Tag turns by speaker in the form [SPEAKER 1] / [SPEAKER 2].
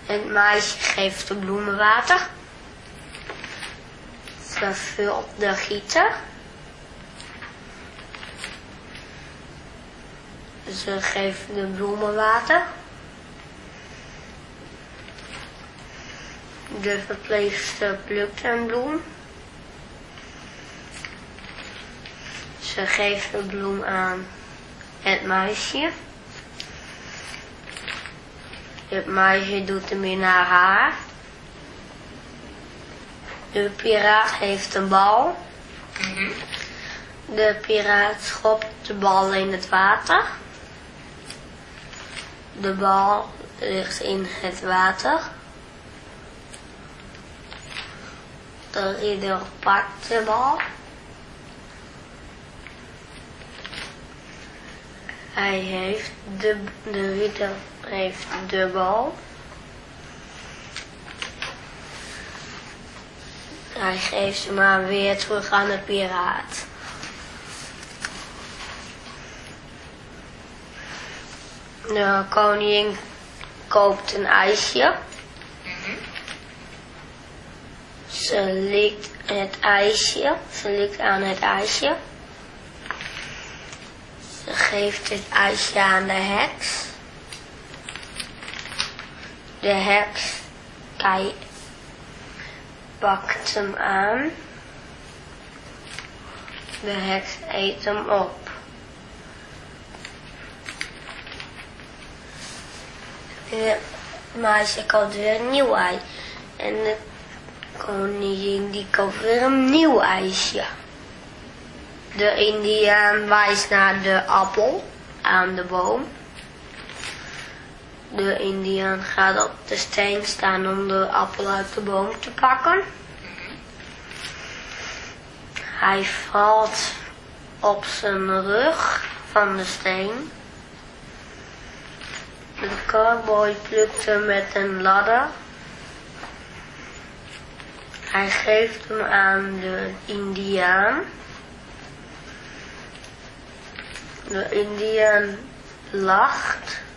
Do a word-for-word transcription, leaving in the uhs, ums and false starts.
[SPEAKER 1] Het meisje geeft de bloemen water. Ze vult de gieter. Ze geeft de bloemen water. De verpleegster plukt een bloem. Ze geeft de bloem aan het meisje. Het meisje doet hem in haar haar. De piraat heeft een bal.
[SPEAKER 2] Mhm.
[SPEAKER 1] De piraat schopt de bal in het water. De bal ligt in het water. De ridder pakt de bal. Hij heeft de, de ridder heeft de bal. Hij geeft ze maar weer terug aan de piraat. De koningin koopt een ijsje.
[SPEAKER 2] Mhm.
[SPEAKER 1] Ze likt het ijsje. Ze likt aan het ijsje. Ze geeft het ijsje aan de heks. De heks kijk, pakt hem aan. De heks eet hem op. Het meisje koopt weer een nieuw ijs. En de koningin die koopt weer een nieuw ijsje. De indiaan wijst naar de appel aan de boom. De indiaan gaat op de steen staan om de appel uit de boom te pakken. Hij valt op zijn rug van de steen. De cowboy plukt hem met een ladder. Hij geeft hem aan de indiaan. De indiaan lacht.